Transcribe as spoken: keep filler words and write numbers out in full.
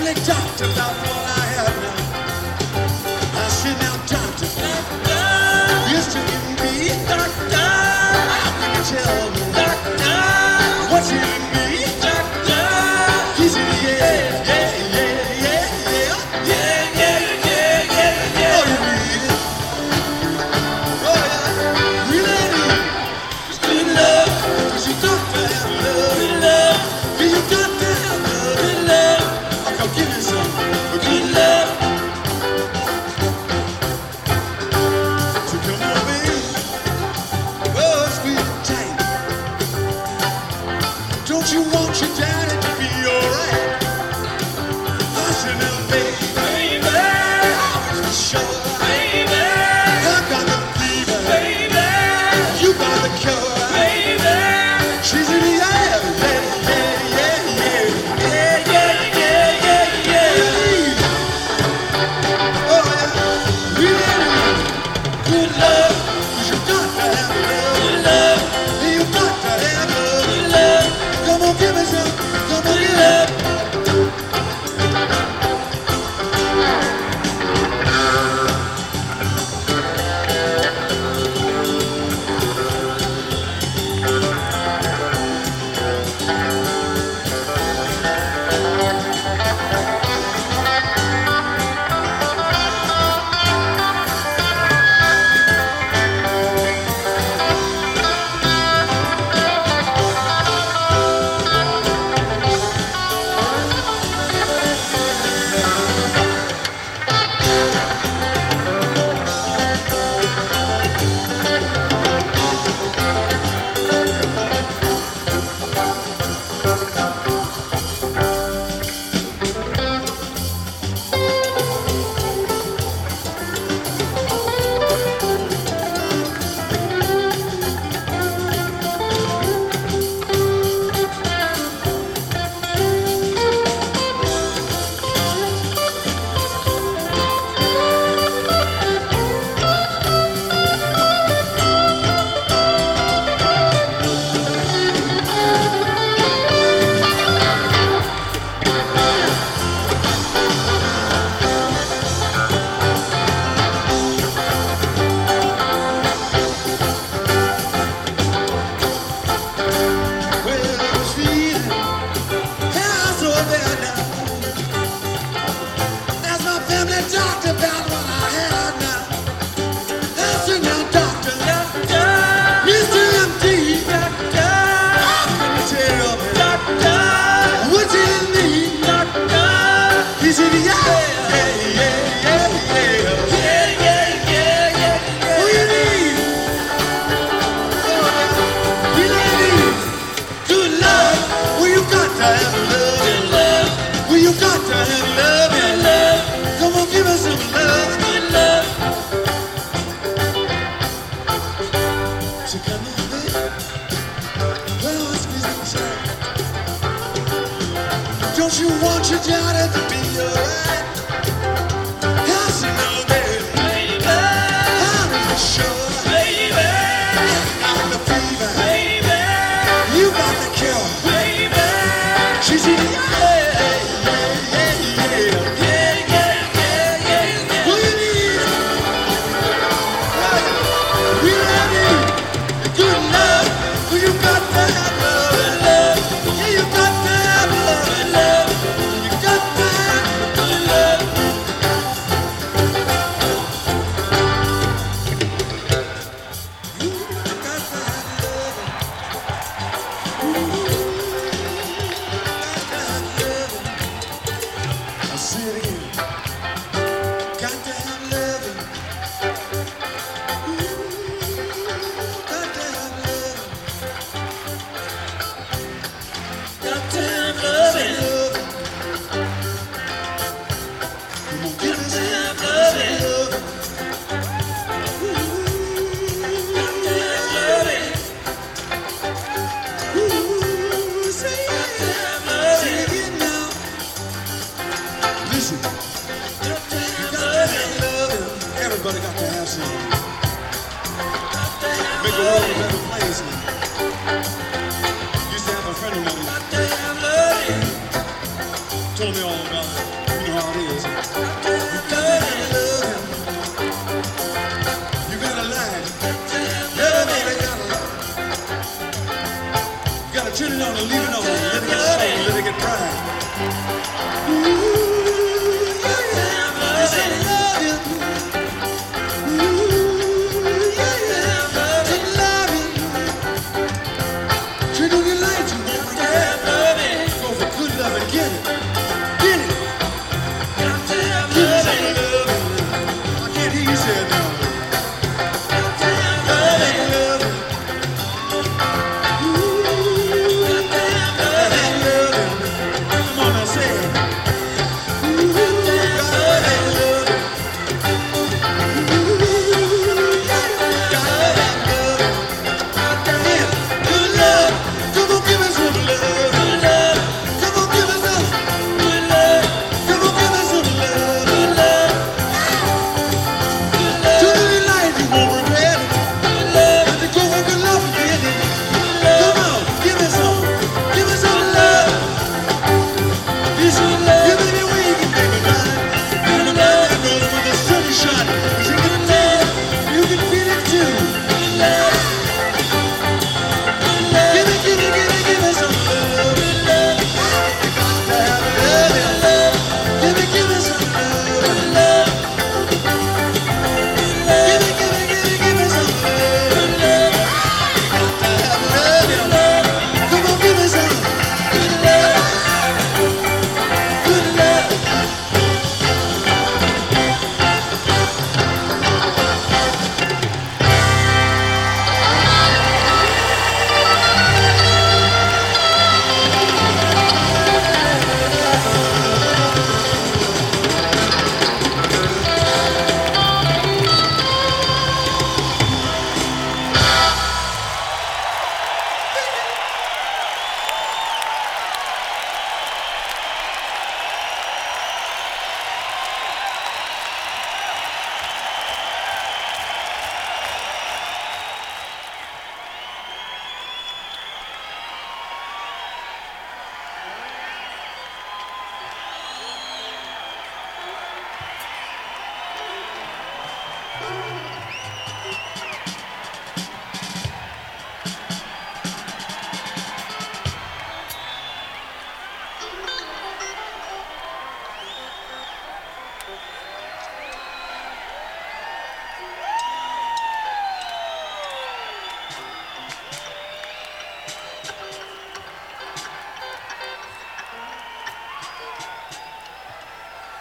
family talked about what I had now. I sit down, doctor. Doctor. Used to give me doctor. How can you tell me? Doctor. What's in me? Doctor. He's in the air. Yeah, yeah, yeah, yeah. Yeah, yeah, yeah, yeah, yeah. Oh, you need it. Oh, yeah. Really need it. It's good love. Cause you got to have love. Good love. Yeah, you got to have love. Good love. I'll give you some good love. So come on, baby. Oh, sweet and tight. Don't you want your daddy to be alright? Hush now, baby. Baby. I was sure. Baby. I got the fever. Baby. You got the cure. Baby. She's in the air. Yeah, yeah, yeah, yeah. Yeah, yeah, yeah, yeah, yeah. Oh, yeah. Really good love. 'Cause you got to have love. Good love. You got to have love. Good love. Come on, give me some. Come on, give love. Talked about what I had now. I sit down, doctor. Doctor. Mister M D. Doctor. How can you tell me? Doctor. What's in me? Doctor. He's in the air. Yeah, yeah, yeah, yeah. Yeah, yeah, yeah, yeah. Who you need? Oh, you need good love. Well, you got to have love. Good love. Well, you got to have love. Good love. Come on, give us some love, good love. So come on, baby. Well, it's busy inside. Don't you want your daddy to be alright? Yes, you know, baby. Baby. I'm for sure. Baby. I'm the fever. Baby. You got the cure. Baby. She's in the air. Say it again. Got to have loving. Got to have loving. Got to have loving. Come on, give me some loving. Got to have loving. Ooh, say it. Got to have loving. Say it again now. Listen. Everybody got to have some. Make the world a better place. Used to have a friend of mine. Told me all about it. all this.